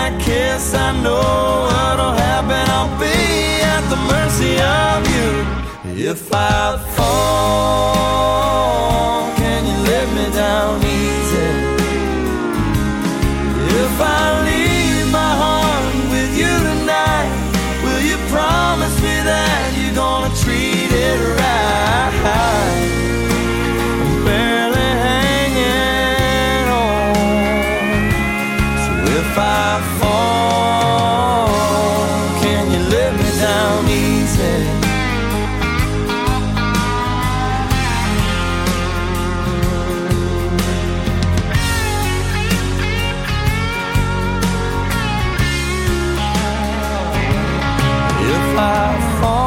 goodnight kiss. I know what'll happen. I'll be at the mercy of you. If I fall, can you let me down easy? If I leave my heart with you tonight, will you promise me that you're gonna treat it right? I'm barely hanging on. So if I fall, can you let me down easy? If I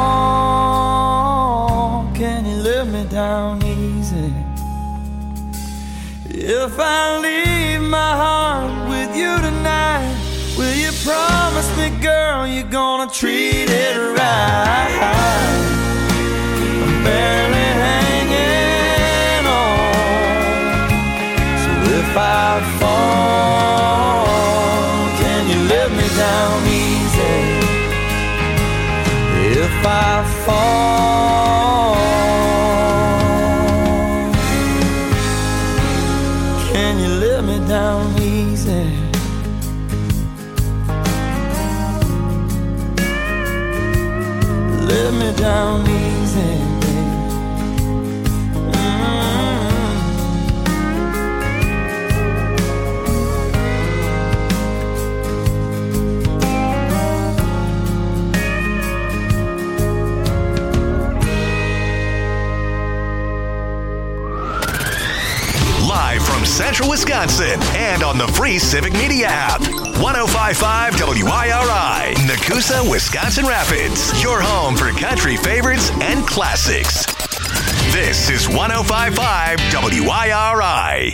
fall, can you let me down easy? If I leave my heart with you tonight, will you promise me, girl, you're gonna treat it right? I'm barely hanging on. So if I fall, can you let me down easy? If I fall, can you let me down easy? Let me down easy, baby. Live from Central Wisconsin and on the free Civic Media app. 105.5 WIRI, Nakusa, Wisconsin Rapids. Your home for country favorites and classics. This is 105.5 WIRI.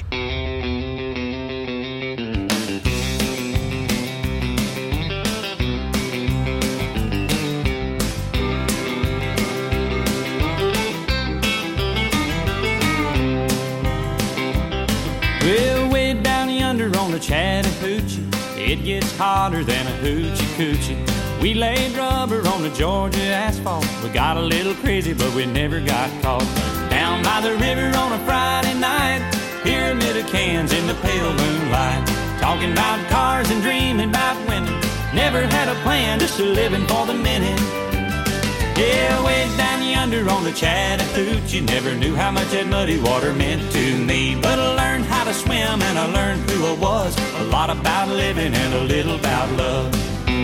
Well, way down yonder on the Chattahoochee, it gets hotter than a hoochie coochie. We laid rubber on the Georgia asphalt. We got a little crazy, but we never got caught. Down by the river on a Friday night, pyramid of cans in the pale moonlight. Talking about cars and dreaming about women. Never had a plan, just a living for the minute. Yeah, way down yonder on the Chattahoochee, never knew how much that muddy water meant to me. But I learned how to swim and I learned who I was. A lot about living and a little about love.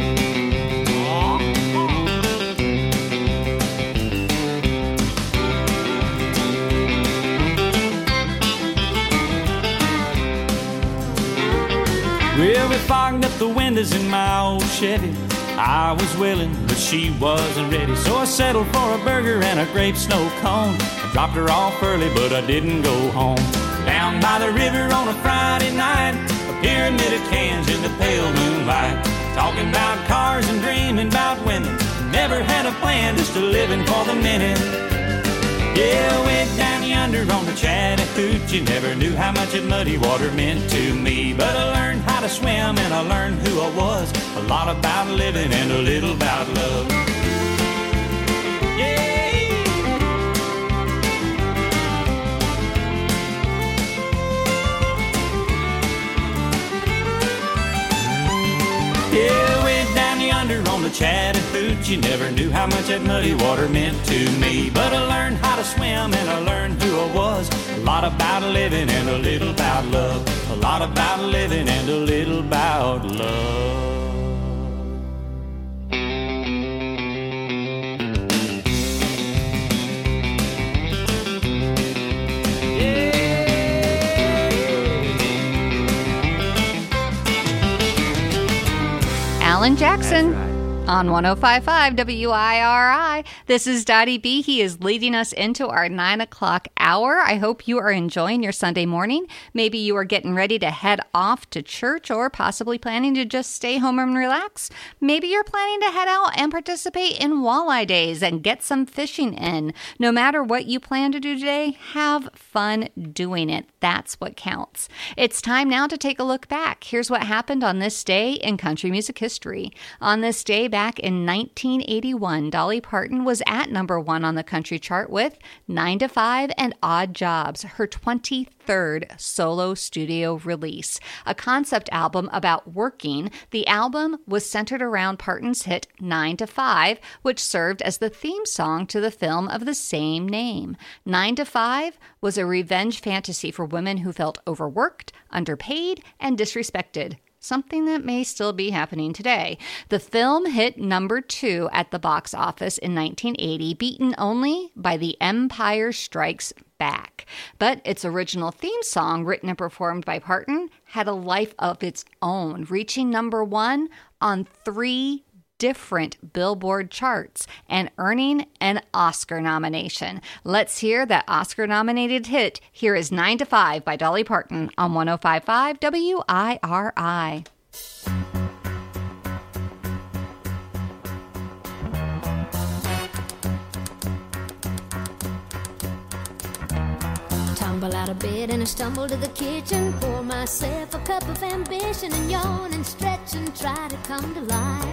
Well, we fogged up the windows in my old Chevy. I was willing, but she wasn't ready. So I settled for a burger and a grape snow cone. I dropped her off early, but I didn't go home. Down by the river on a Friday night, a pyramid of cans in the pale moonlight. Talking about cars and dreaming about women. Never had a plan, just a living for the minute. Yeah, way down yonder on the Chattahoochee, never knew how much that muddy water meant to me. But I learned how to swim and I learned who I was. A lot about living and a little about love. Yeah. Yeah, way down yonder on the Chattahoochee, never knew how much that muddy water meant to me. But I learned how to swim and I learned who I was. A lot about living and a little about love. A lot about living and a little about love. Alan Jackson On 105.5 WIRI, this is Dottie B. He is leading us into our 9 o'clock hour. I hope you are enjoying your Sunday morning. Maybe you are getting ready to head off to church or possibly planning to just stay home and relax. Maybe you're planning to head out and participate in walleye days and get some fishing in. No matter what you plan to do today, have fun doing it. That's what counts. It's time now to take a look back. Here's what happened on this day in country music history. On this day back in 1981, Dolly Parton was at number 1 on the country chart with 9 to 5 and Odd Jobs, her 23rd solo studio release. A concept album about working, the album was centered around Parton's hit 9 to 5, which served as the theme song to the film of the same name. 9 to 5 was a revenge fantasy for women who felt overworked, underpaid, and disrespected. Something that may still be happening today. The film hit number 2 at the box office in 1980, beaten only by The Empire Strikes Back. But its original theme song, written and performed by Parton, had a life of its own, reaching number 1 on 3 different Billboard charts and earning an Oscar nomination. Let's hear that Oscar-nominated hit. Here is 9 to 5 by Dolly Parton on 105.5 WIRI. Tumble out of bed and I stumble to the kitchen, pour myself a cup of ambition and yawn and stretch and try to come to life.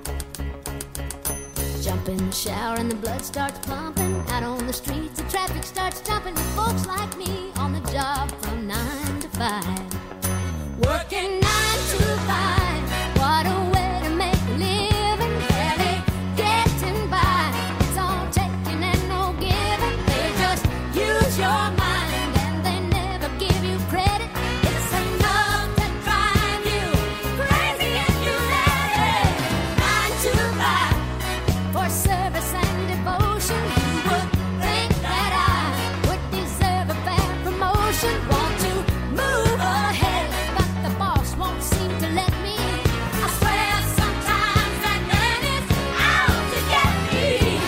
Jump in the shower and the blood starts pumping. Out on the streets, the traffic starts jumping with folks like me on the job from 9 to 5. Working 9 to 5, what a way to make a living. Barely getting by, it's all taking and no giving. They just use your mind and they never give you credit. It's enough to drive you crazy if you let it. 9 to 5. For service and devotion, you would think that I would deserve a fair promotion. Want to move ahead, but the boss won't seem to let me. I swear sometimes that man is out to get me.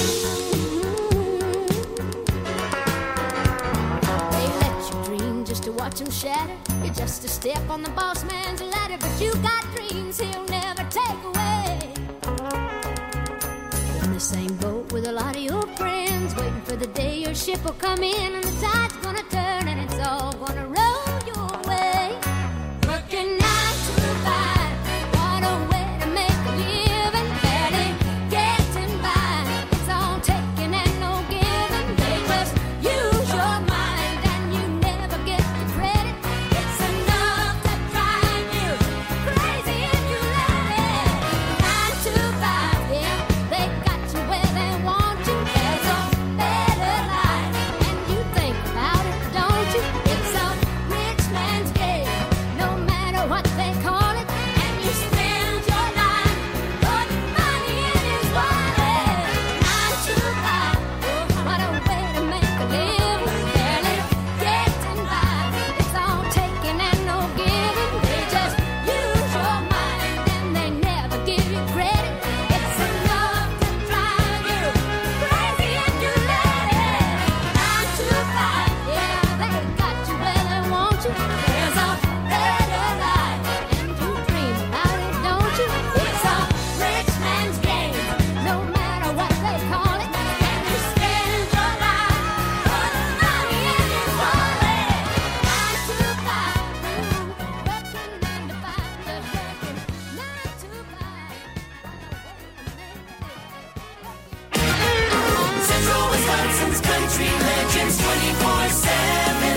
They let you dream just to watch him shatter. You're just a step on the boss man's ladder, but you got dreams he'll never take away. In the same boat with a lot of your friends, waiting for the day your ship will come in and the tide's gonna turn and it's all gonna roll your way. Working 9 to 5, what a way to make a living. Barely getting by, it's all taking and no giving. They just use your mind and you never get the credit. It's enough to drive you crazy if you let it. 9 to 5, yeah, they got you where they want you. There's a better life, and you think about it, don't you? It's a rich man's game, no matter what they call it. And you spend your life putting money in his wallet. 9 to 5, what a way to make a living. Barely getting by, it's all taking and no giving. They just use your mind and they never give you credit. It's enough to drive you crazy if you let it. 9 to 5, yeah, they got you where they want you. There's a better life, and you dream about it, don't you? It's a rich man's game, no matter what they call it. And you spend your life putting money in his wallet. 9 to 5, working 9 to 5, just working 9 to 5. Central Wisconsin's country legends 24/7.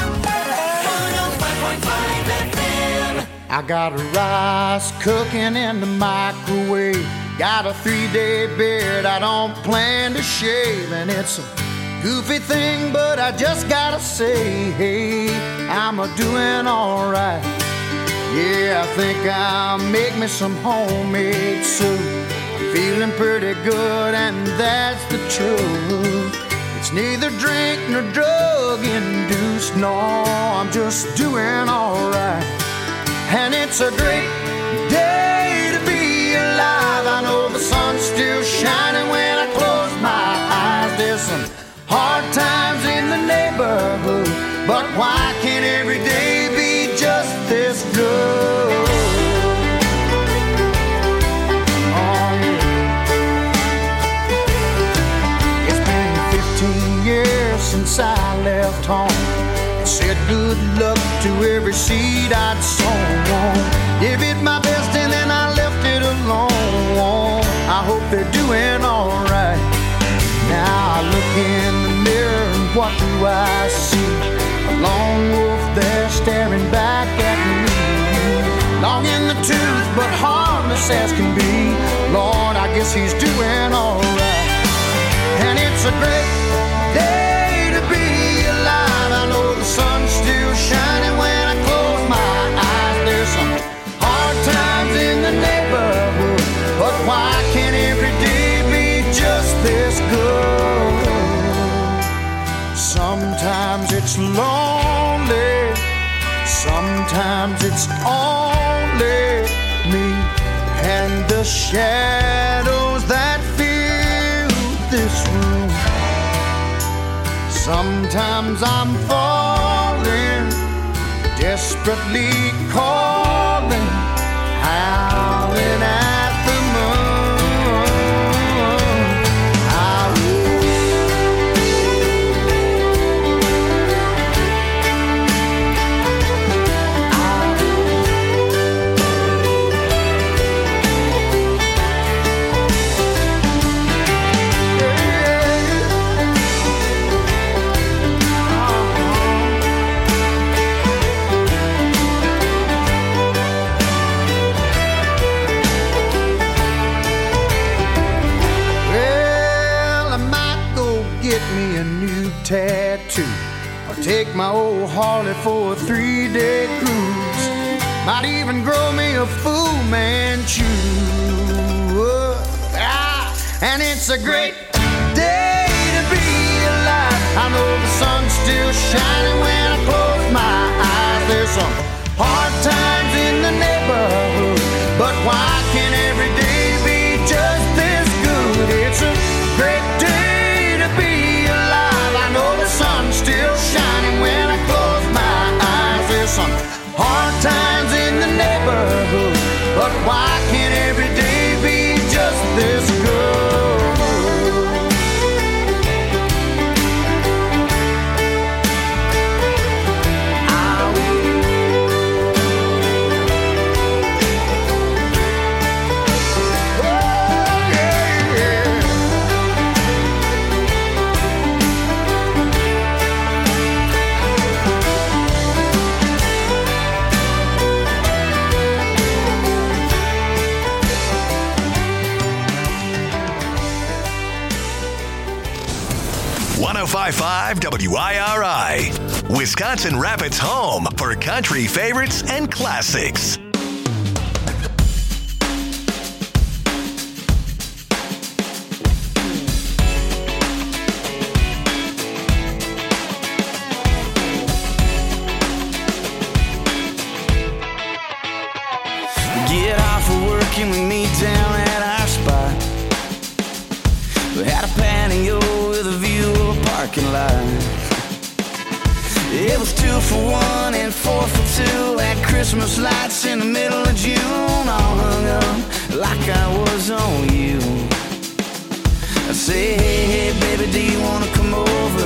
105.5 FM. I got rice cooking in the microwave. Got a 3-day beard I don't plan to shave. And it's a goofy thing, but I just gotta say, hey, I'm a doing alright. Yeah, I think I'll make me some homemade soup. Feeling pretty good, and that's the truth. It's neither drink nor drug induced. No, I'm just doing alright. And it's a great day to be alive. I know good luck to every seed I'd sown. Give it my best and then I left it alone. I hope they're doing alright. Now I look in the mirror and what do I see? A lone wolf there staring back at me. Long in the tooth but harmless as can be. Lord, I guess he's doing alright. And it's a great day to be alive. I know the sun's still shining when I close my eyes. There's some hard times in the neighborhood, but why can't every day be just this good? Sometimes it's lonely, sometimes it's only me and the shadows that fill this room. Sometimes I'm falling, desperately calling, howling at the moon. Tattoo, or take my old Harley for a 3-day cruise. Might even grow me a Fu Manchu. And it's a great day to be alive. I know the sun's still shining when I close my eyes. There's some hard times in the neighborhood, but why can't every day be just this good? It's a great day to be alive. I know the sun's still shining when I close my eyes. There's some hard times in the neighborhood, but why can't every day be just this good? .5 WIRI, Wisconsin Rapids' home for country favorites and classics. Get off of work and we meet down at our spot. We had a patio with a view of a parking lot. It was 2 for $1 and 4 for $2. Had Christmas lights in the middle of June, all hung up like I was on you. I say, hey, baby, do you wanna come over?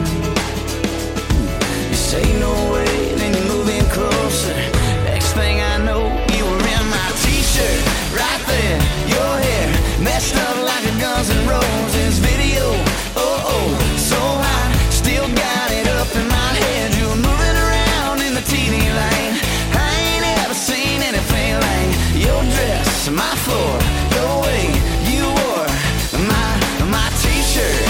You say no way, then you move in closer. Next thing I know, you were in my t-shirt, right there. Your hair messed up like a Guns N' Roses video. So hot, still got it up in my head. You were moving around in the TV light. I ain't ever seen anything like your dress, my floor, the way you wore my t-shirt.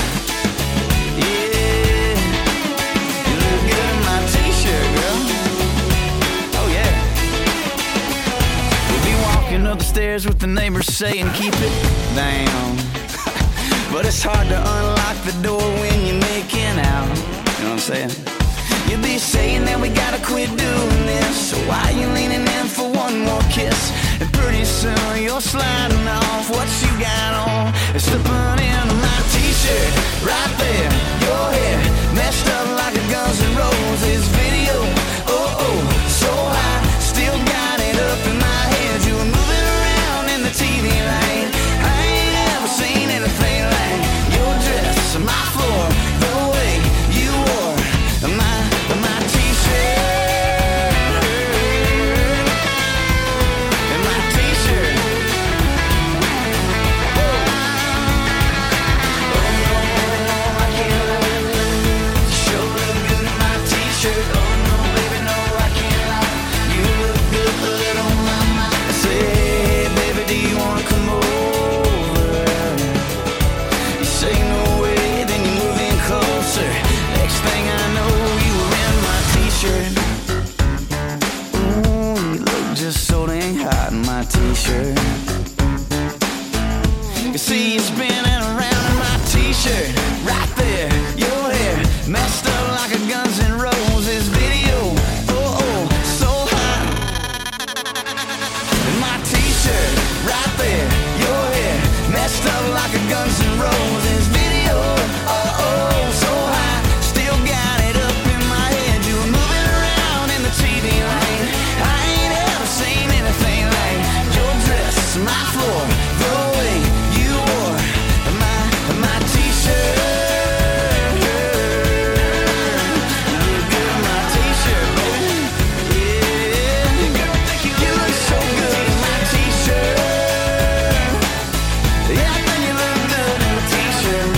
Yeah, you look good in my t-shirt, girl. Oh yeah. We'll be walking up the stairs with the neighbors saying keep it down. But it's hard to unlock the door when you're making out. You know what I'm saying? You'll be saying that we gotta quit doing this. So why you leaning in for one more kiss? And pretty soon you're sliding off what you got on and slipping into my t-shirt. Right there, your hair messed up like a Guns N' Roses video. So high, still got it up in my head. You were moving around in the TV light. I ain't ever seen anything like your dress, my floor, the way you wore my t-shirt. my t-shirt. You see you spinning around in my t-shirt. Right there, your hair messed up like a Guns N' Roses video. Oh, oh, so hot. In my t-shirt, right there, your hair messed up like a Guns N' Roses video. Oh, oh, so hot. Still got it up in my head. You were moving around in the TV lane. I ain't ever seen anything like your dress, my floor, the way you wore my t-shirt. Look good in my t-shirt, baby. Yeah, you look so good in my t-shirt. Yeah, I think you look good in a t-shirt.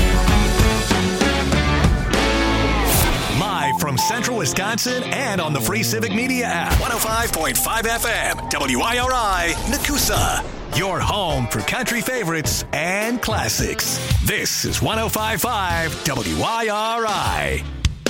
Live from Central Wisconsin and on the free Civic Media app. 105.5 FM, WIRI, Nakusa. Your home for country favorites and classics. This is 105.5 WIRI.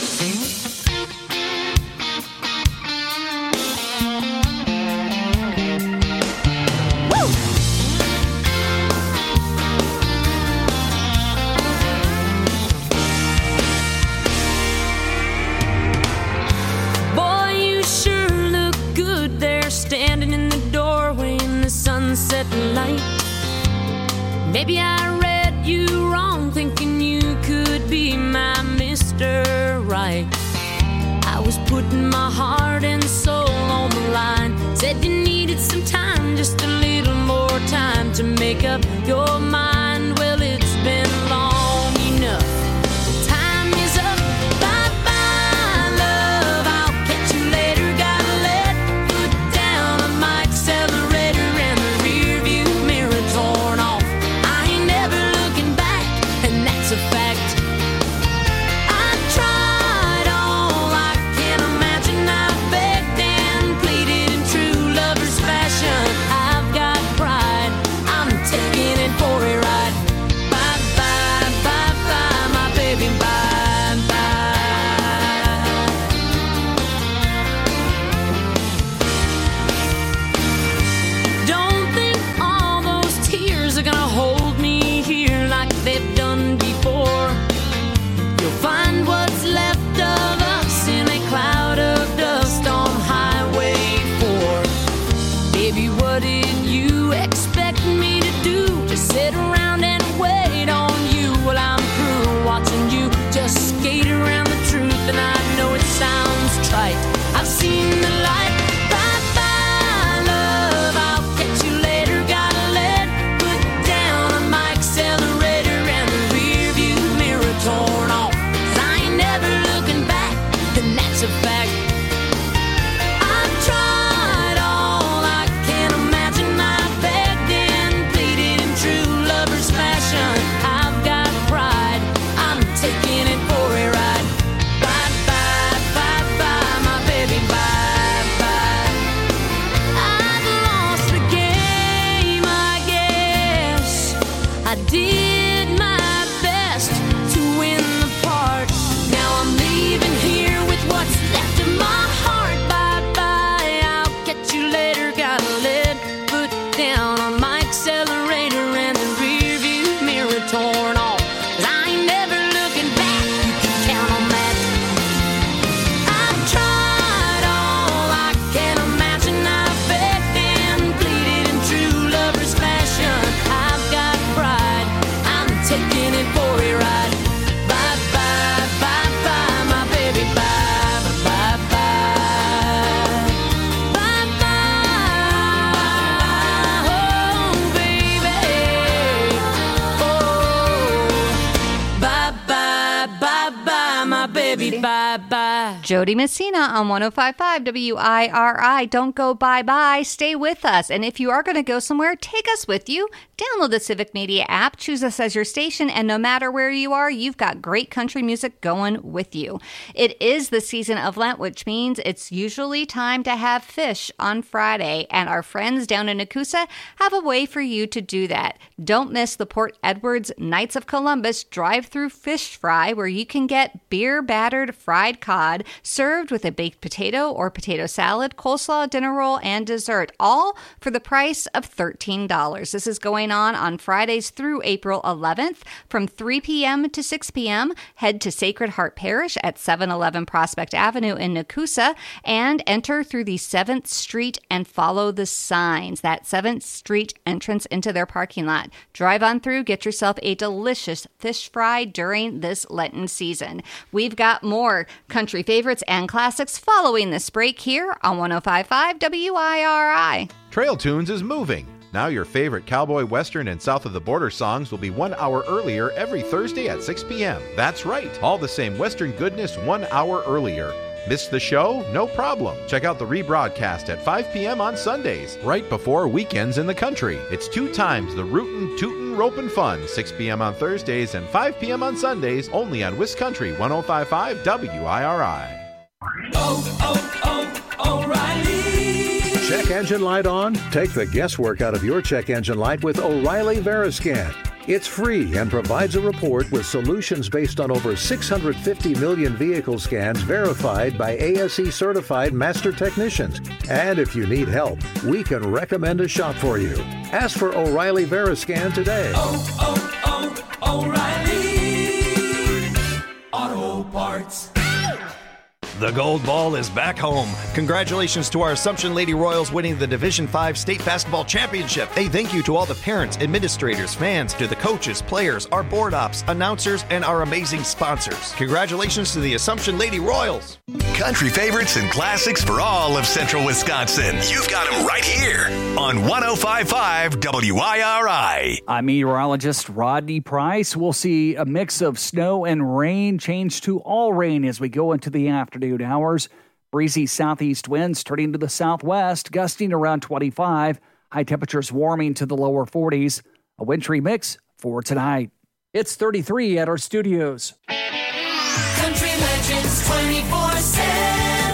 Boy, you sure look good there, standing in the doorway in the sunset light. Maybe I read you wrong, thinking you could be my Mr. Right. I was putting my heart and soul on the line. Said you needed some time, just a little more time to make up your mind. Well, it's been long enough. Time is up. Bye-bye, love. I'll catch you later. Gotta let foot down on my accelerator and the rear view mirror torn off. I ain't never looking back, and that's a fact. I tried all I can imagine. I begged and pleaded in true lover's fashion. I've got pride. I'm taking it for a ride. Bye-bye, bye-bye, my baby, bye-bye. Don't think all those tears are gonna hold me here like they've done before. You'll find what's left of us in a cloud of dust on Highway 4. Baby, what did you expect me to do? Just sit around and wait on you? Well, I'm through watching you just skate around the truth, and I know it sounds trite. I've seen the light. Bye-bye, love. I'll catch you later. Gotta let foot down on my accelerator and the rear view mirror torn off. 'Cause I ain't never looking back, and that's a fact. I've tried all I can imagine. I begged and pleaded in true lover's fashion. I've got pride. I'm taking it for a ride. Bye-bye, bye-bye, my baby, bye-bye. I've lost the game, I guess. I did my best to win the part. Now I'm leaving here with what's left of my heart. Bye-bye, I'll catch you later. Gotta let foot down on my accelerator and the rear view mirror torn off. 'Cause I ain't never looking back, you can count on that. I've tried all I can imagine. I begged and pleaded in true lover's fashion. I've got pride. I'm taking it for a ride. Bye-bye, bye-bye, my baby, bye-bye, bye-bye. Bye-bye, oh, baby. Oh, bye-bye, bye-bye, my baby, bye-bye. Jody Messina on 105.5 WIRI. Don't go bye-bye. Stay with us. And if you are going to go somewhere, take us with you. Download the Civic Media app, choose us as your station, and no matter where you are, you've got great country music going with you. It is the season of Lent, which means it's usually time to have fish on Friday, and our friends down in Nakusa have a way for you to do that. Don't miss the Port Edwards Knights of Columbus drive-through fish fry, where you can get beer-battered fried fried cod, served with a baked potato or potato salad, coleslaw, dinner roll, and dessert, all for the price of $13. This is going on Fridays through April 11th from 3 p.m. to 6 p.m. Head to Sacred Heart Parish at 711 Prospect Avenue in Nakusa and enter through the 7th Street and follow the signs. That 7th Street entrance into their parking lot. Drive on through, get yourself a delicious fish fry during this Lenten season. We've got more country favorites and classics following this break here on 105.5 WIRI. Trail Tunes is moving. Now your favorite cowboy, western, and south of the border songs will be 1 hour earlier every Thursday at 6 p.m. That's right, all the same western goodness 1 hour earlier. Missed the show? No problem. Check out the rebroadcast at 5 p.m. on Sundays, right before weekends in the country. It's 2 times the rootin', tootin', ropin' fun, 6 p.m. on Thursdays and 5 p.m. on Sundays, only on Wiscountry 105.5 WIRI. O'Reilly. Check engine light on? Take the guesswork out of your check engine light with O'Reilly Veriscan. It's free and provides a report with solutions based on over 650 million vehicle scans verified by ASE certified master technicians. And if you need help, we can recommend a shop for you. Ask for O'Reilly Veriscan today. O'Reilly Auto Parts. The Gold Ball is back home. Congratulations to our Assumption Lady Royals winning the Division V State Basketball Championship. A thank you to all the parents, administrators, fans, to the coaches, players, our board ops, announcers, and our amazing sponsors. Congratulations to the Assumption Lady Royals. Country favorites and classics for all of Central Wisconsin. You've got them right here on 105.5 WIRI. I'm meteorologist Rodney Price. We'll see a mix of snow and rain change to all rain as we go into the afternoon hours. Breezy southeast winds turning to the southwest, gusting around 25. High temperatures warming to the lower 40s. A wintry mix for tonight. It's 33 at our studios. Country Legends 24/7.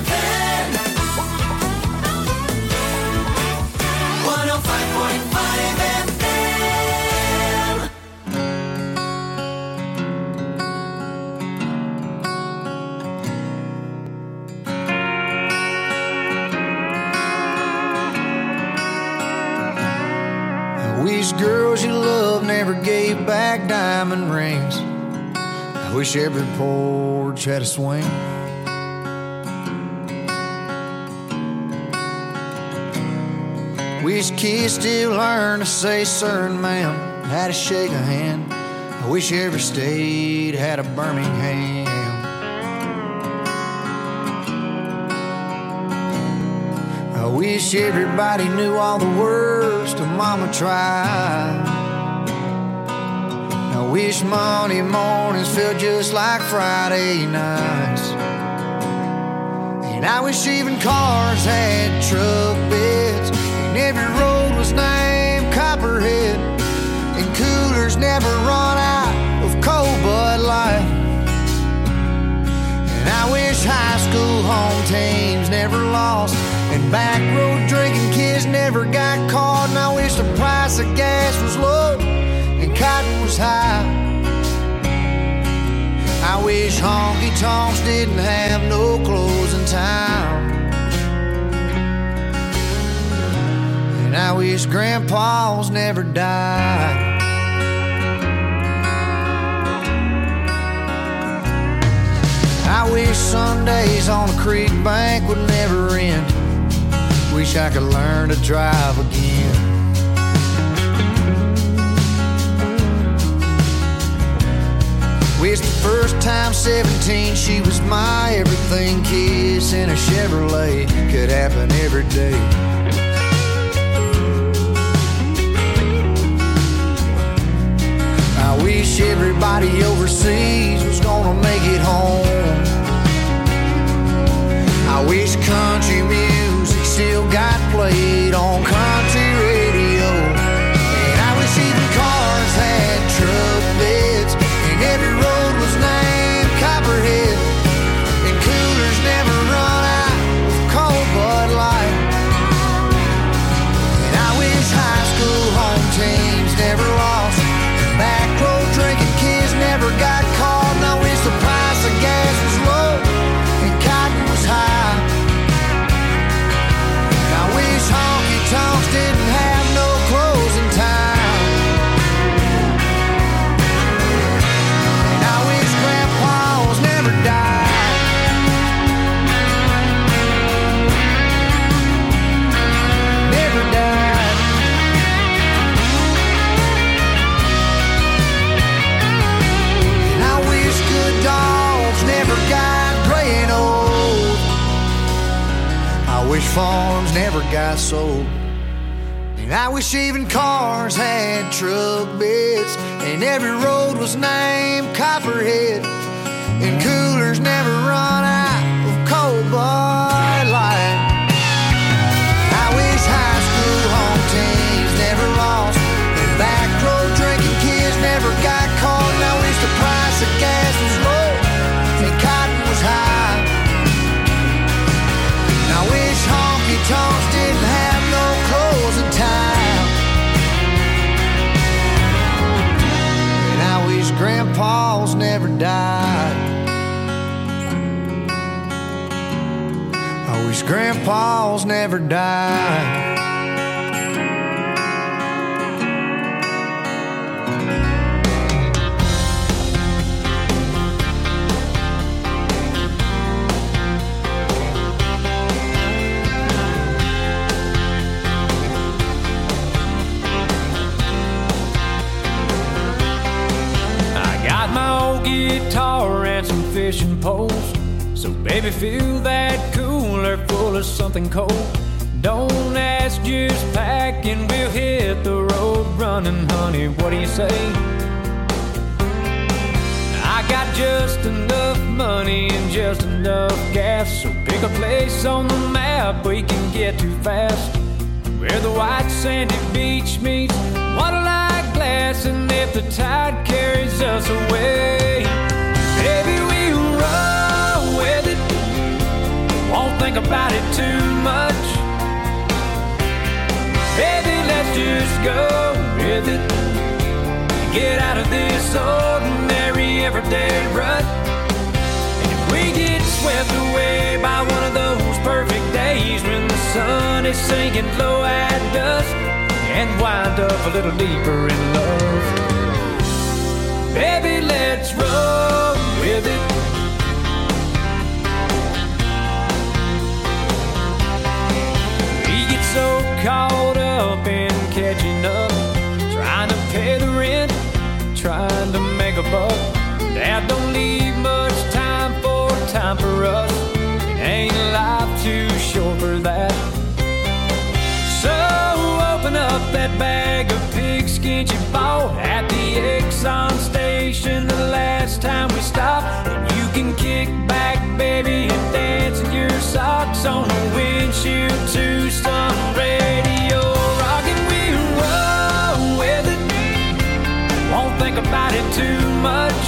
105.5 FM. I wish girls you love never gave back diamond rings. I wish every porch had a swing. Wish kids still learn to say sir and ma'am, how to shake a hand. I wish every state had a Birmingham. I wish everybody knew all the words to Mama Tried. I wish Monday mornings felt just like Friday nights. And I wish even cars had truck beds, and every road was named Copperhead, and coolers never run out of cold Bud Light. And I wish high school home teams never lost, and back road drinking kids never got caught. And I wish the price of gas was low and cotton was high. I wish honky-tonks didn't have no closing time. And I wish grandpas never died. I wish Sundays on the creek bank would never end. Wish I could learn to drive again. Wish the first time 17 she was my everything. Kiss in a Chevrolet could happen every day. I wish everybody overseas was gonna make it home. I wish country music still got played on country radio. And I wish even cars had truck beds, and every road was named Copperhead, and coolers never run out of cold Bud Light. And I wish high school home teams never lost, and back road drinking kids never got caught. And I wish the price of gas was low never got sold. And I wish even cars had truck beds, and every road was named Copperhead, and coolers never run out of cold Bud Light. I wish high school home teams never lost, and back road drinking kids never got caught. And I wish the price of gas was low and cotton was high. And I wish honky tonks didn't have no closing time. And I wish grandpas never died. I wish grandpas never died. Guitar and some fishing poles, so baby fill that cooler full of something cold. Don't ask, just pack and we'll hit the road running, honey, what do you say? I got just enough money and just enough gas, so pick a place on the map we can get to fast, where the white sandy beach meets water-like glass. And if the tide carries us away, baby, we'll roll with it, won't think about it too much. Baby, let's just go with it, get out of this ordinary everyday rut. And if we get swept away by one of those perfect days when the sun is sinking low at dusk, and wind up a little deeper in love, baby, let's roll with it. We get so caught up in catching up, trying to pay the rent, trying to make a buck, that don't leave much time for us. It ain't life too short for that. So open up that bag of pigskin you bought at the Exxon station the last time we stopped, and you can kick back, baby, and dance in your socks on the windshield to some radio rock. And we'll roll with it, won't think about it too much.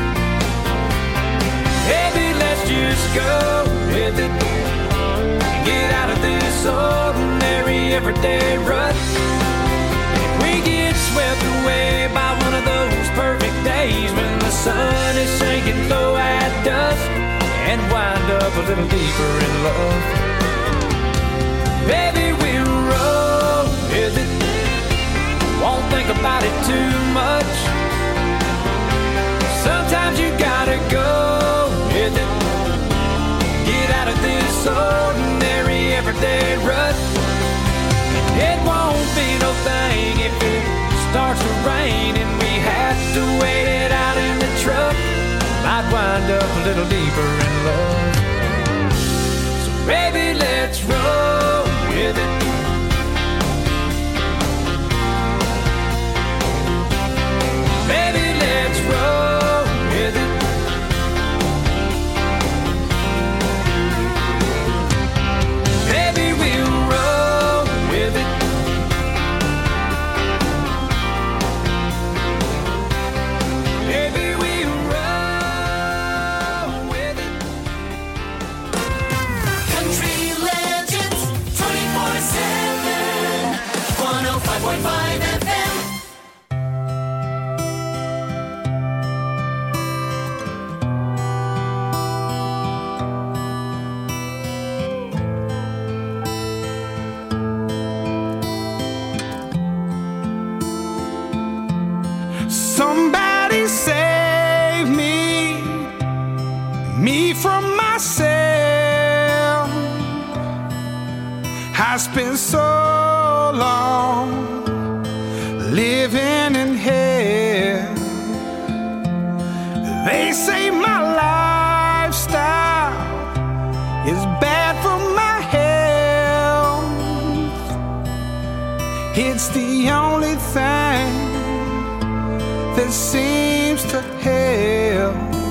Baby, let's just go with it, get out of this ordinary everyday rut. If we get swept away by one of those perfect days when the sun is sinking low at dusk, and wind up a little deeper in love, baby, we'll roll with it, won't think about it too much. Sometimes you gotta go with it, get out of this ordinary everyday rut. It won't be no thing if it starts to rain and we have to wait it out in the truck. Might wind up a little deeper in love. So baby, let's roll with it. Baby, let's roll with it. Baby, we'll roll with it. Baby, we'll roll with it. Country legends 24/7 105.5 FM. Somebody save me from myself. I spent so long living in hell. They say my lifestyle is bad for my health. it seems to help.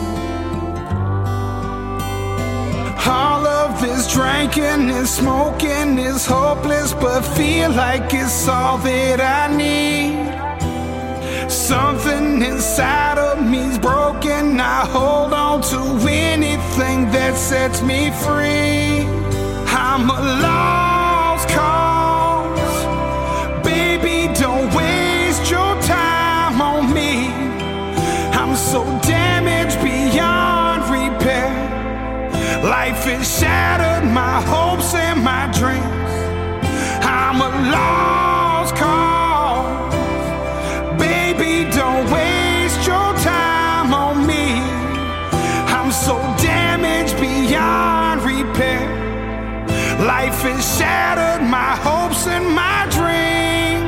All of this drinking and smoking is hopeless, but feel like it's all that I need. Something inside of me's broken. I hold on to anything that sets me free. I'm a lost cause. Baby, don't waste your time on me. I'm so damaged beyond repair. Life has shattered my hopes and my dreams. I'm a lost cause. Baby, don't waste your time on me. I'm so damaged beyond repair. Life has shattered my hopes and my dreams.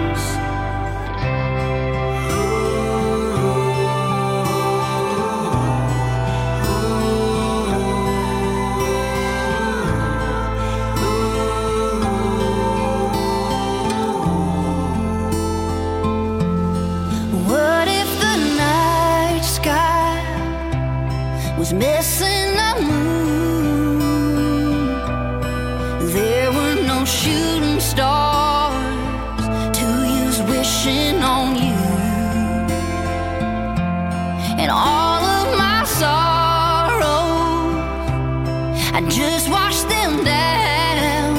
Was missing a moon. There were no shooting stars to use wishing on you. And all of my sorrows, I just washed them down.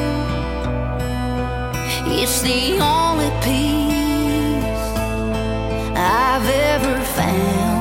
It's the only peace I've ever found.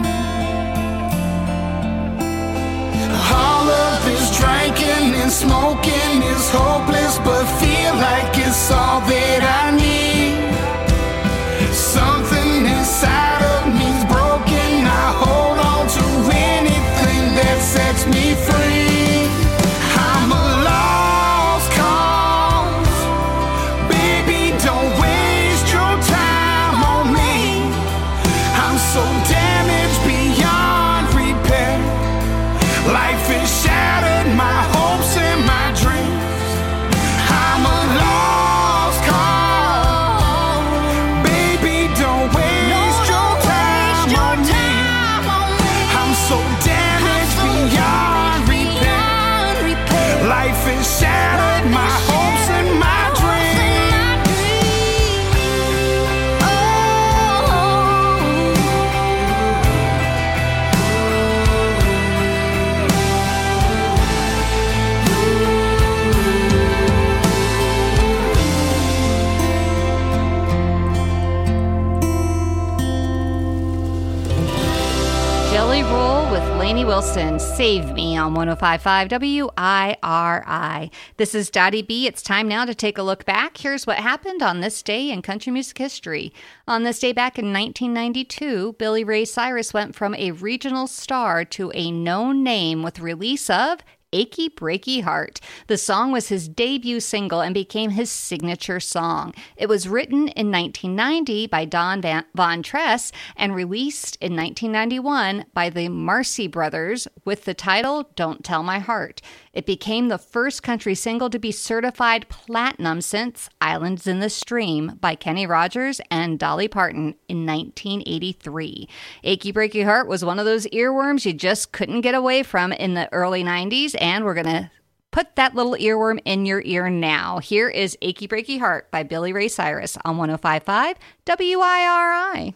All of this drinking and smoking is hopeless, but feel like it's all that I need. Something inside of me's broken. I hold on to anything that sets me free. I'm a lost cause. Baby, don't waste your time on me. I'm so damaged beyond repair. Life has shattered my hopes and my dreams. I'm a lost cause. Baby, don't waste your time on me. I'm so damaged beyond repair. Life has shattered my hopes and my dreams. Jelly Roll with Lainey Wilson, Save Me on 105.5 WIRI. This is Dottie B. It's time now to take a look back. Here's what happened on this day in country music history. On this day back in 1992, Billy Ray Cyrus went from a regional star to a known name with the release of Achy Breaky Heart. The song was his debut single and became his signature song. It was written in 1990 by Don Von Tress and released in 1991 by the Marcy Brothers with the title Don't Tell My Heart. It became the first country single to be certified platinum since Islands in the Stream by Kenny Rogers and Dolly Parton in 1983. Achy Breaky Heart was one of those earworms you just couldn't get away from in the early 90s, and we're going to put that little earworm in your ear now. Here is Achy Breaky Heart by Billy Ray Cyrus on 105.5 WIRI.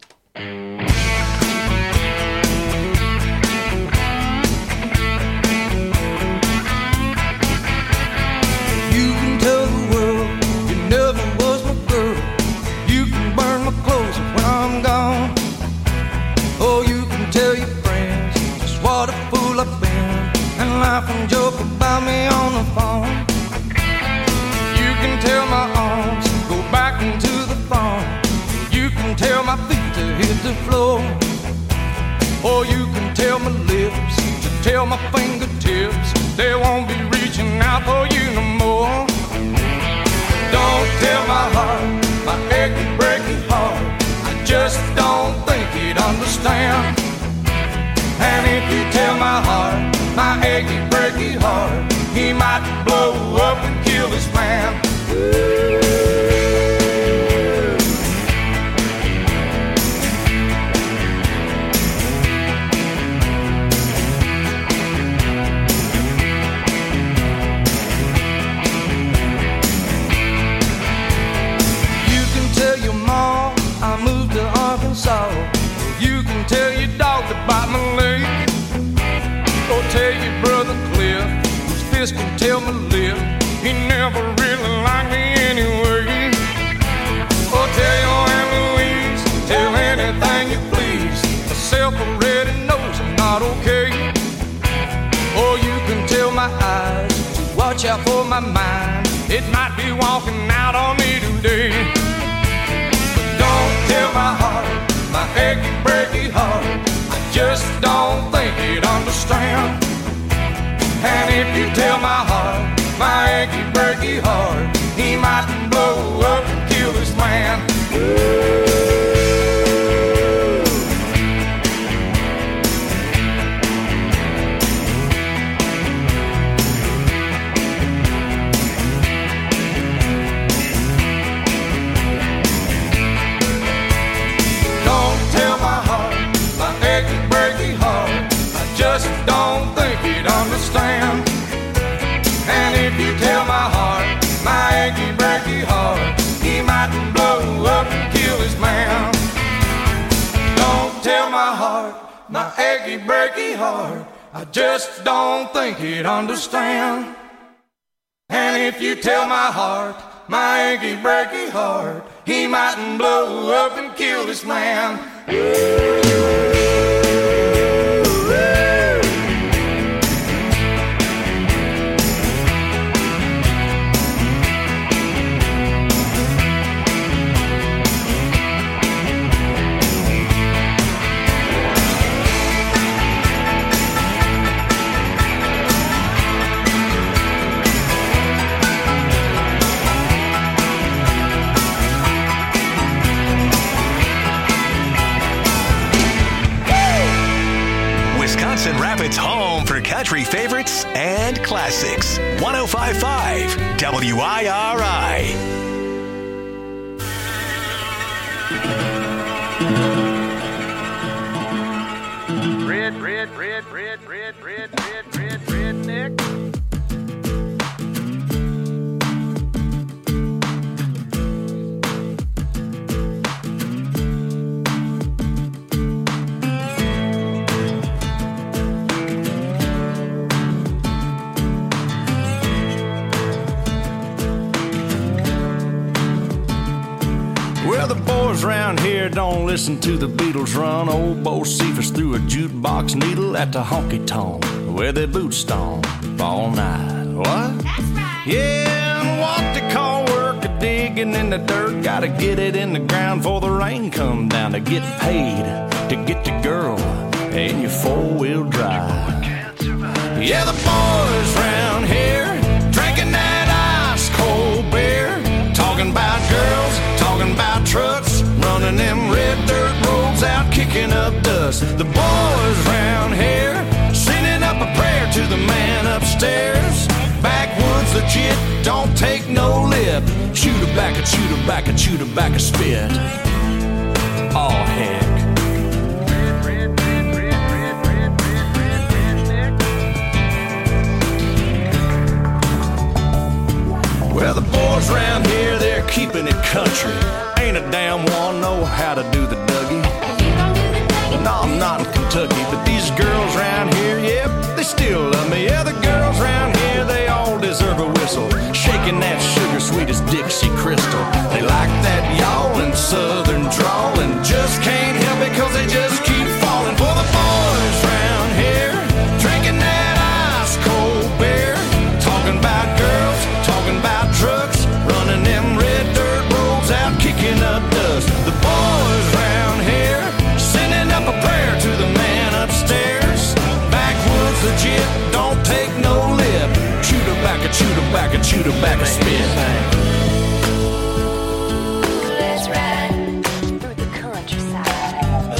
You can tell the world you never was my girl. You can burn my clothes when I'm gone. Oh, you can tell your friends just what a fool I've been and laugh and joke about me on the phone. You can tell my arms go back into the farm. You can tell my feet to hit the floor. Or you can tell my lips to tell my fingertips they won't be reaching out for you no more. Don't tell my heart, my achy breaky heart, I just don't think he'd understand. And if you tell my heart, my achy breaky heart, he might blow up and kill this man. kiss can tell my lip he never really liked me anyway. Oh, tell your Aunt Louise, tell anything you please. Myself already knows I'm not okay. Or you can tell my eyes to watch out for my mind. It might be walking out on me today. But don't tell my heart, my achy, breaky heart, I just don't think he'd understand. And if you tell my heart, my achy, breaky heart, he might blow up and kill this man. Don't tell my heart, my achy, breaky heart, I just don't think he'd understand. And if you tell my heart, my achy, breaky heart, he might blow up and kill his man. Don't tell my heart, my achy, breaky heart, I just don't think he'd understand. And if you tell my heart, my achy, breaky heart, he might blow up and kill this man. Wisconsin Rapids' home for country favorites and classics. 105.5 WIRI. Redneck. Well, the boys round here don't listen to the Beatles run. Old Bo Cephas threw a jukebox needle at the honky-tonk where they boot stomp all night. What? That's right. Yeah, and what they call work a digging in the dirt. Gotta get it in the ground before the rain come down to get paid to get the girl in your four-wheel drive. Yeah, the boys round here drinking that ice-cold beer, talking about girls, talking about trucks, running them red dirt roads out, kicking up dust. The boys round here sending up a prayer to the man upstairs. Backwoods legit, don't take no lip. Chew tobacco, chew tobacco, chew tobacco, spit. Oh, heck. Well, the boys round here, they're keeping it country. Ain't a damn one know how to do the Dougie. No, I'm not in Kentucky, but these girls round here, yep, they still love me. Yeah, the girls round here, they all deserve a whistle. Shaking that sugar sweet as Dixie Crystal. They like that yawling southern drawl and just can't help it cause they just keep falling for the boys round here, drinking that ice cold beer, talking about girls, talking about trucks, running them red dirt roads out, kicking up dust. The boys round here sending up a prayer to the man upstairs. Backwoods legit, don't take no lip. Chew tobacco, chew tobacco, chew tobacco, spit. Let's ride through the countryside.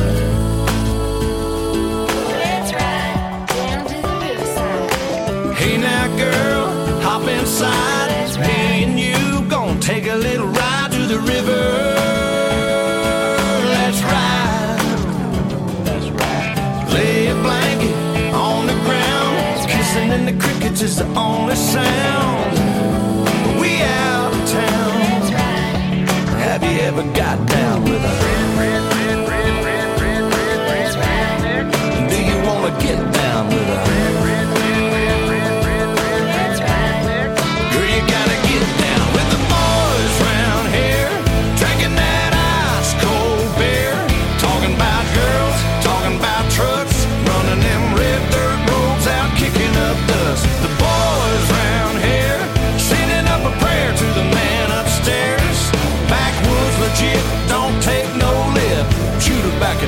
Let's ride down to the riverside. Hey now girl, hop inside. Me and you gon' take a little ride to the river. Let's ride. That's right. Lay a blanket on the ground. Kissing in the crickets is the only sound. We out of town. Have you ever got down with a do you wanna get down with a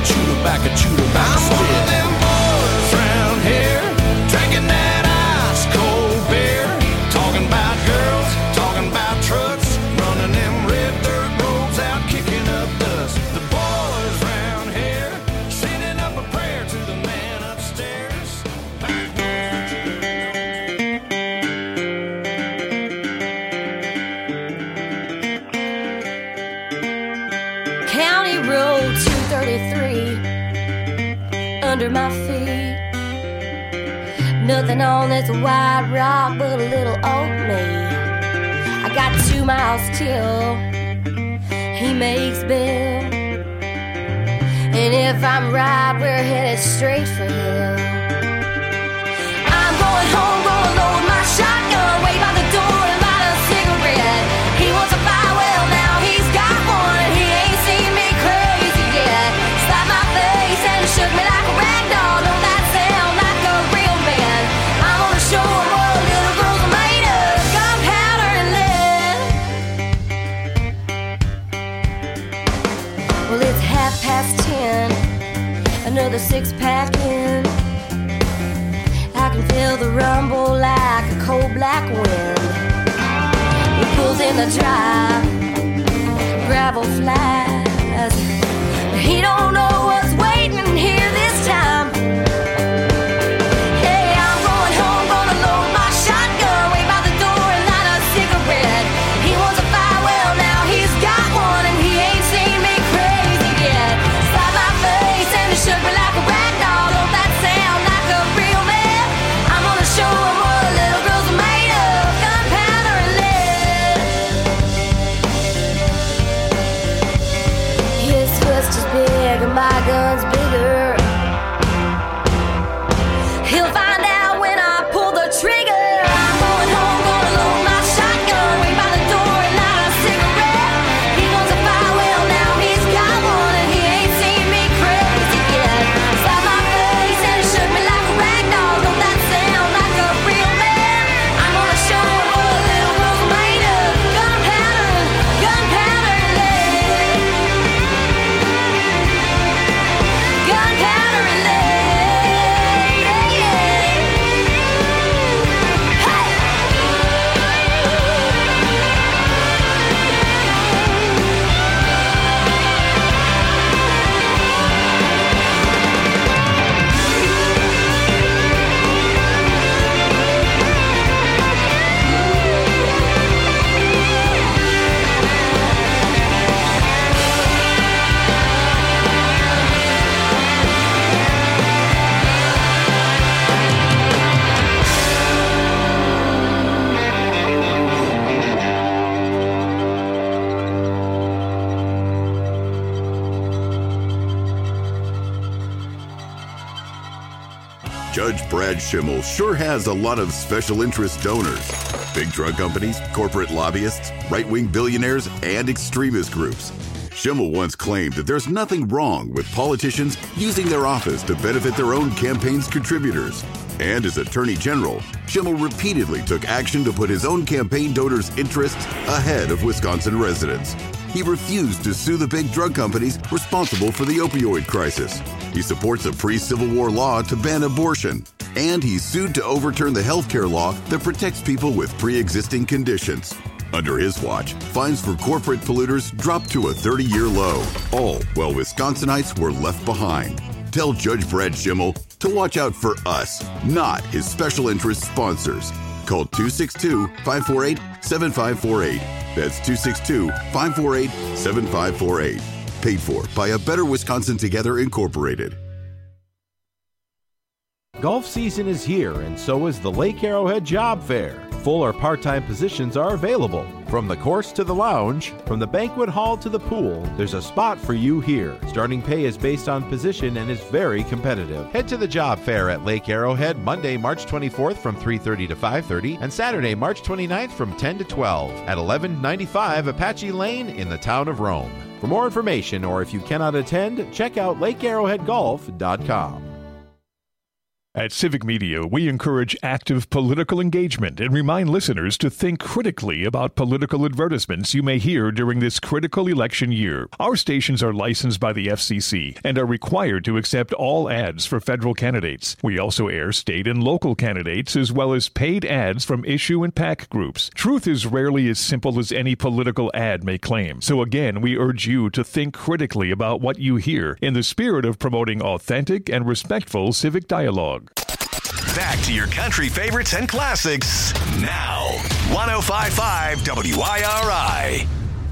chewed back a spit. I'm one of them boys round here, drinking that ice cold beer, talking about girls, talking about trucks, running them red dirt roads out, kicking up dust. The boys round here, sending up a prayer to the man upstairs. County Road 233 under my feet. Nothing on this white rock but a little old me. I got 2 miles till he makes bail. And if I'm right, we're headed straight for hell. I'm going home, gonna load my shotgun, wait by the door and light a cigarette. He wants a fire, well now he's got one, and he ain't seen me crazy yet. Slapped my face and shook me like a rag doll. Don't that sound like a real man? I'm gonna show him what little girls are made of, gunpowder and lead. Well, it's 10:30, another 6-pack in. I can feel the rumble like a cold black wind. He pulls in the drive, gravel flies. He don't know what's waiting here this time. Hey, I'm going home, gonna load my shotgun, wait by the door and light a cigarette. He wants a fire, well now he's got one, and he ain't seen me crazy yet. Slapped my face and he shook me like a rag doll. Don't that sound like a real man? I'm gonna show him what little girls are made of, gunpowder and lead. His fist is big and my gun's bigger. He'll find out when I pull the trigger. I'm going home, gonna load my shotgun, wait by the door and light a cigarette. He wants a fire, well now he's got one, and he ain't seen me crazy yet. Slapped my face and he shook me like a rag doll. Don't that sound like a real man? I'm gonna show him what little girls are made of, gunpowder and lead. Gunpowder and lead. Judge Brad Schimmel sure has a lot of special interest donors. Big drug companies, corporate lobbyists, right-wing billionaires, and extremist groups. Schimmel once claimed that there's nothing wrong with politicians using their office to benefit their own campaign's contributors. And as Attorney General, Schimmel repeatedly took action to put his own campaign donors' interests ahead of Wisconsin residents. He refused to sue the big drug companies responsible for the opioid crisis. He supports a pre-Civil War law to ban abortion. And he sued to overturn the health care law that protects people with pre-existing conditions. Under his watch, fines for corporate polluters dropped to a 30-year low, all while Wisconsinites were left behind. Tell Judge Brad Schimmel to watch out for us, not his special interest sponsors. Call 262-548-7548. That's 262-548-7548. Paid for by A Better Wisconsin Together Incorporated. Golf season is here, and so is the Lake Arrowhead Job Fair. Full or part-time positions are available. From the course to the lounge, from the banquet hall to the pool, there's a spot for you here. Starting pay is based on position and is very competitive. Head to the Job Fair at Lake Arrowhead Monday, March 24th from 3:30 to 5:30 and Saturday, March 29th from 10 to 12 at 1195 Apache Lane in the town of Rome. For more information or if you cannot attend, check out LakeArrowheadGolf.com. At Civic Media, we encourage active political engagement and remind listeners to think critically about political advertisements you may hear during this critical election year. Our stations are licensed by the FCC and are required to accept all ads for federal candidates. We also air state and local candidates as well as paid ads from issue and PAC groups. Truth is rarely as simple as any political ad may claim. So again, we urge you to think critically about what you hear in the spirit of promoting authentic and respectful civic dialogue. Back to your country favorites and classics now. 105.5 WIRI.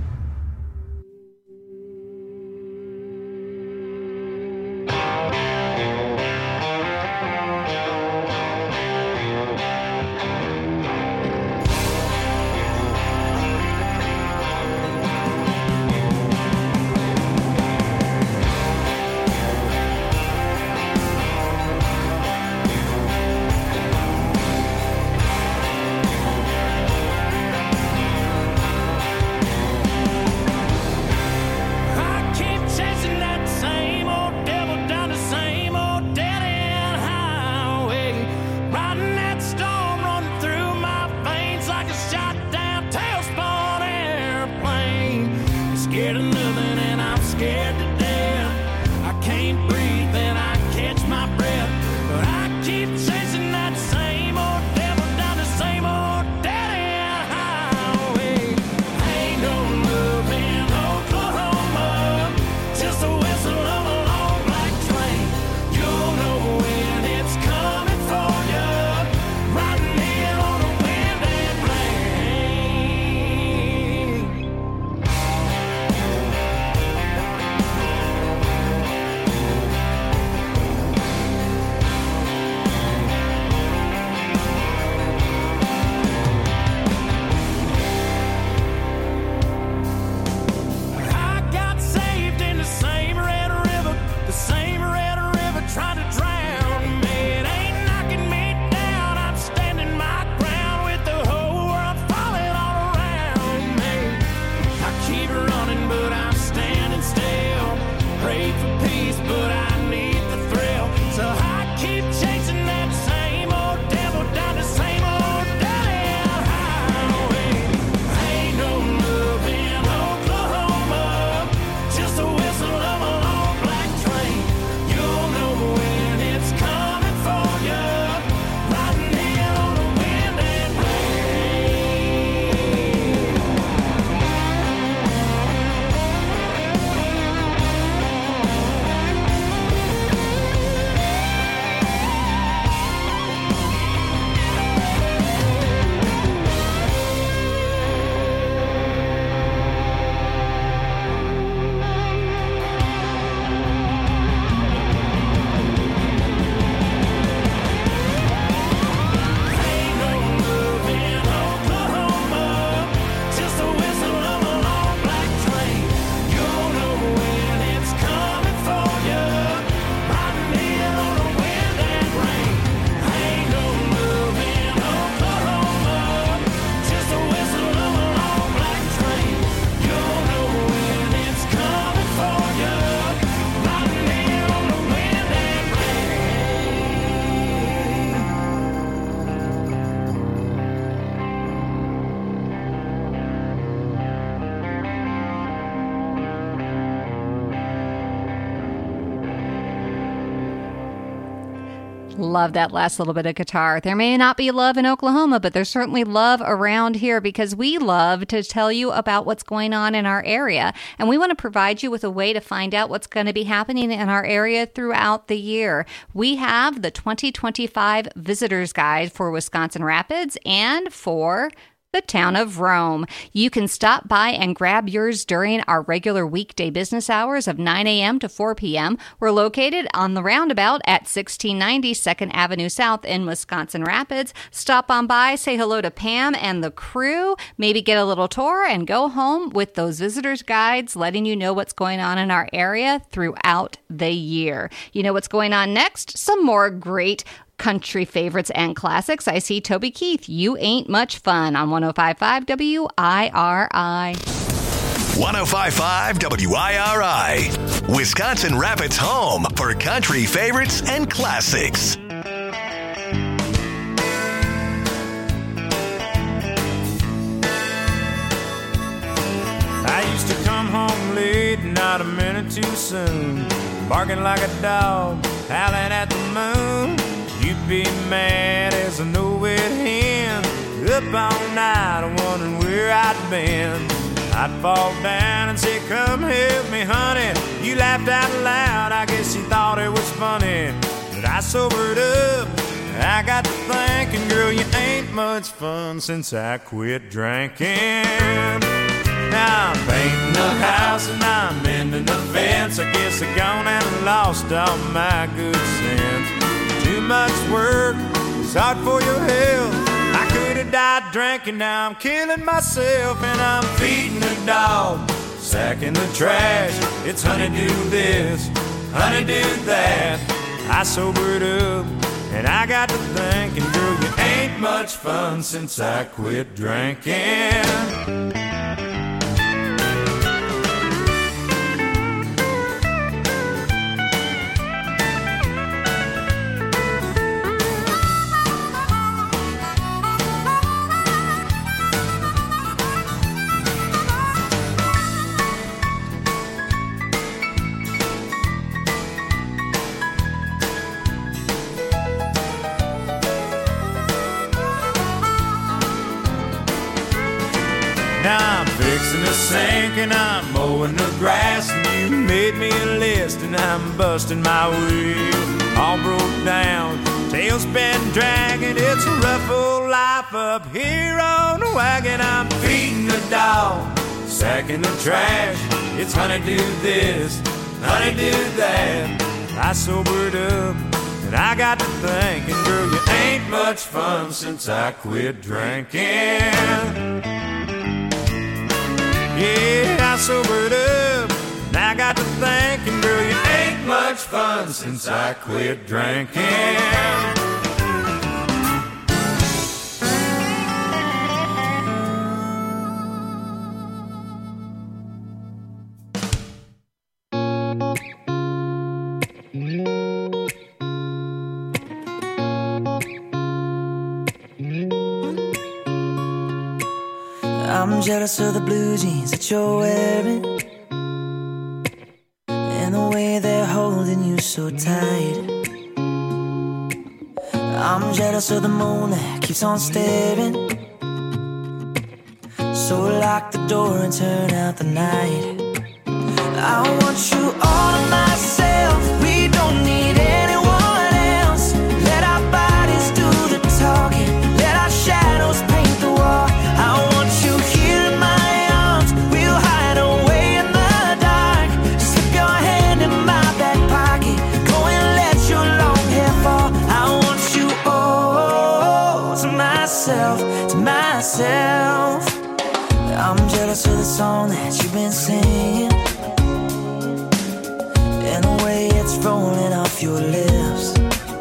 Love that last little bit of guitar. There may not be love in Oklahoma, but there's certainly love around here because we love to tell you about what's going on in our area. And we want to provide you with a way to find out what's going to be happening in our area throughout the year. We have the 2025 Visitor's Guide for Wisconsin Rapids and for the town of Rome. You can stop by and grab yours during our regular weekday business hours of 9 a.m. to 4 p.m. We're located on the roundabout at 1690 2nd Avenue South in Wisconsin Rapids. Stop on by, say hello to Pam and the crew, maybe get a little tour and go home with those visitors guides letting you know what's going on in our area throughout the year. You know what's going on next? Some more great country favorites and classics. I see Toby Keith, You Ain't Much Fun on 105.5 WIRI. 105.5 WIRI, Wisconsin Rapids' home for country favorites and classics. not a minute too soon. Barking like a dog, howling at the moon. You'd be mad as a no-wit hen, up all night wondering where I'd been. I'd fall down and say, come help me, honey. You laughed out loud, I guess you thought it was funny. But I sobered up, I got to thinking, girl, you ain't much fun since I quit drinking. Now I'm painting the house and I'm mending the fence. I guess I gone and lost all my good sense. Too much work, it's hard for your health. I could have died drinking, now I'm killing myself. And I'm feeding the dog, sacking the trash. It's honey do this, honey do that. I sobered up and I got to thinking, girl, you ain't much fun since I quit drinking. Now I'm fixing the sink and I'm mowing the grass, and you made me a list and I'm busting my wheel. All broke down, tail's been dragging. It's a rough old life up here on the wagon. I'm feeding the dog, sacking the trash. It's honey do this, honey do that. I sobered up and I got to thinking, girl, you ain't much fun since I quit drinking. Yeah, I sobered up, and I got to thinking, girl, you ain't much fun since I quit drinking. I'm jealous of the blue jeans that you're wearing, and the way they're holding you so tight. I'm jealous of the moon that keeps on staring, so lock the door and turn out the night. I want you all to myself, we don't need anyone else. Let our bodies do the talking, let our shadows paint the wall. I want you here in my arms, we'll hide away in the dark. Slip your hand in my back pocket, go and let your long hair fall. I want you all to myself, to myself. I'm jealous of the song that you've been singing, and the way it's rolling off your lips.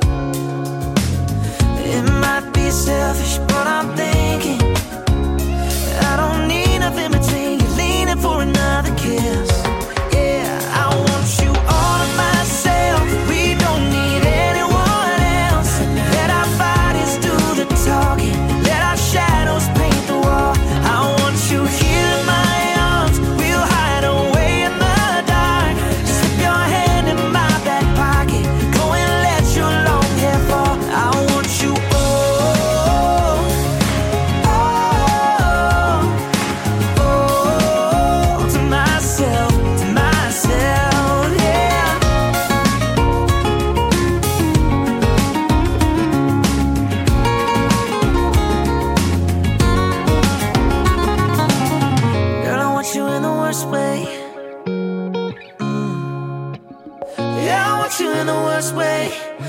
It might be selfish, but I'm thinking I don't need nothing between you, leaning for another kiss. Yeah, I want you all to myself, we don't need anyone else. Let our bodies do the talking, let our shadows paint the wall. I want you here in my arms, we'll hide away in the dark. Slip your hand in my back pocket, go and let your long hair fall. I want you to myself, yeah. Girl, I want you in the worst way. Yeah, I want you in the worst way.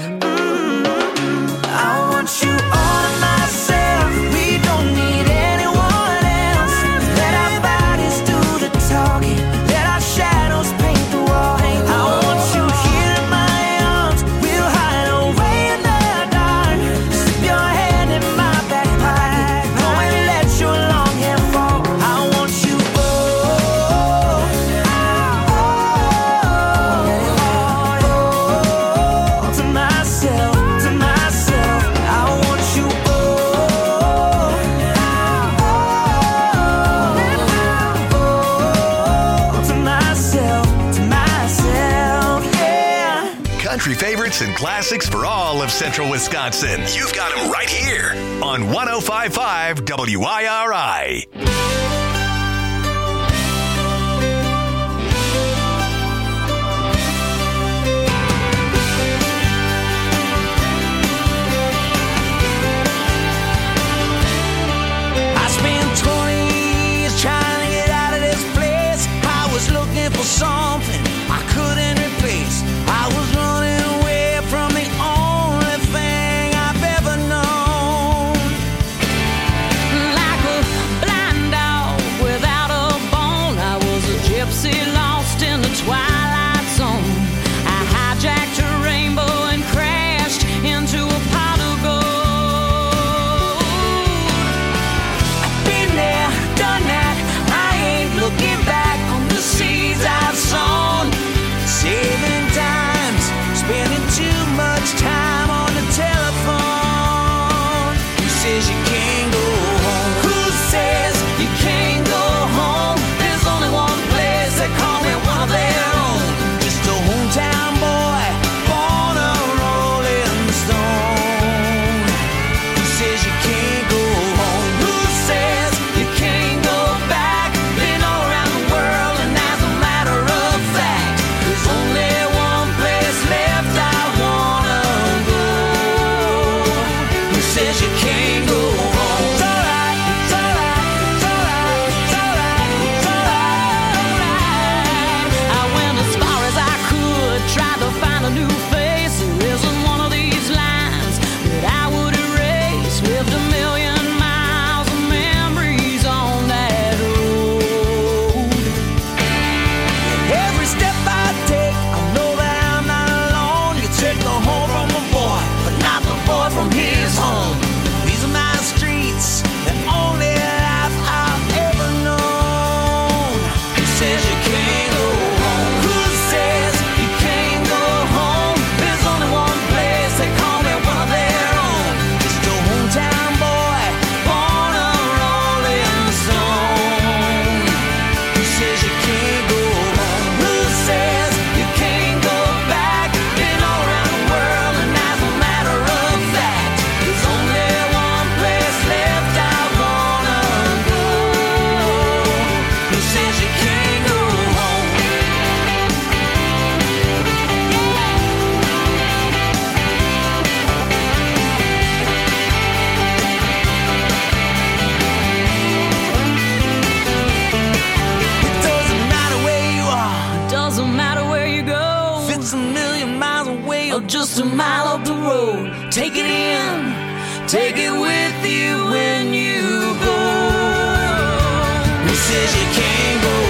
I want you all to myself, we don't need anyone else. Let our bodies do the talking, let our shadows paint the wall. I want you here in my arms, we'll hide away in the dark. Slip your hand in my back pocket, go and let your long hair fall. I want you to myself. country favorites and classics for all of central Wisconsin. You've got them right here on 105.5 WIRI. I spent 20 years trying to get out of this place. I was looking for something I couldn't replace. I was running away from the only thing I've ever known. Like a blind dog without a bone, I was a gypsy lost in the twilight zone. I hijacked a rainbow and crashed into a pot of gold. I've been there, done that, I ain't looking back on the seeds I've sown. Saving times, spending too much time on the telephone. Who says you can't go home? Who says you can't go home? There's only one place they call me one of their own. Just a hometown boy, born a rolling stone. Who says you can't go home? Who says you can't go back? Been all around the world and as a matter of fact, there's only one place left I wanna go. Who says you can't go home? It's alright, it's alright, it's alright, it's alright, it's alright. I went as far as I could, tried to find a new face. There isn't one of these lines that I would erase. Lived a million miles of memories on that road. Every step I take, I know that I'm not alone. You take the home from a boy, but not the boy from his home. These are my streets, the only life I've ever known. Who says you can't go home? Who says you can't go home? There's only one place they call me one of their own. Just a hometown boy, born a rolling stone. Who says you can't go home? Who says you can't go back? Been all around the world and as a matter of fact, there's only one place left I wanna go. Who says you can't go home? It doesn't matter where you are, doesn't matter where you go. If it's a million miles away or just a mile up the road, take it in, take it with you when you go. Who says you can't go